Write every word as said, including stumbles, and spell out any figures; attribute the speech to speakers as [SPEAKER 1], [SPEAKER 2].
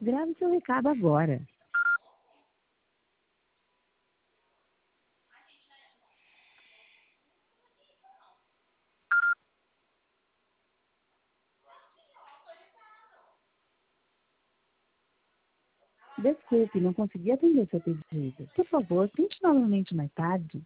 [SPEAKER 1] Grave seu recado agora. Desculpe, não consegui atender seu pedido. Por favor, tente novamente mais tarde.